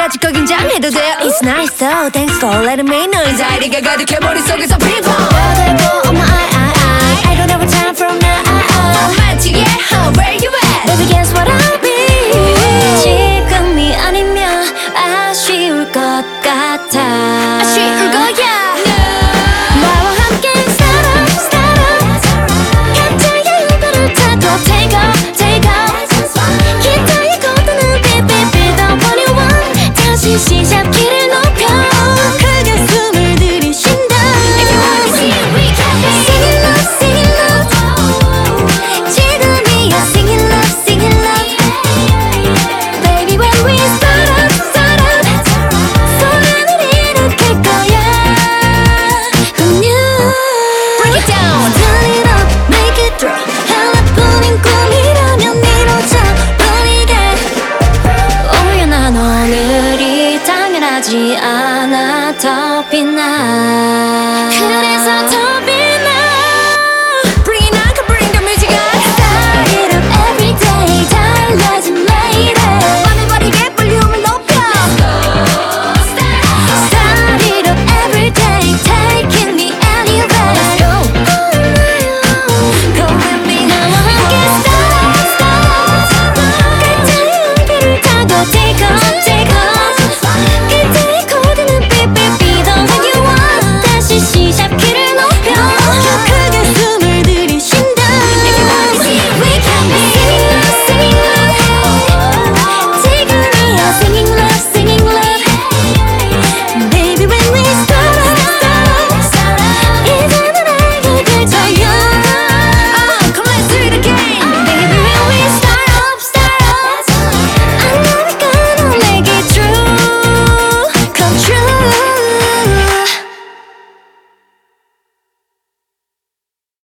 아직 거 긴장해도 돼요. It's nice though, thanks for letting me know. 자리가 가득해 머릿속에서 핑퐁. 나도 엄마 I don't have time from now. romantic yeah, where you at? Baby guess what I'll be. 지금이 아니면 아쉬울 것 같아. 아쉬울 거야. 나와 함께 start up. 각자의 이별을 타고 take off. 기타의 고도는 beat the one you want. 다시 시작기를 높여 크게 숨을 들이쉰다. If you wanna see it, we can be. Singing love, singing love. 지금이야 singing love, singing love. Baby when we start up. 소란을 일으킬 거야. Break it down. Turn it up, make it drop. 하나뿐인 꿈이라면 이루자 우리게. 우연한 오늘이 당연하지 않아 더 빛나. 그래서 더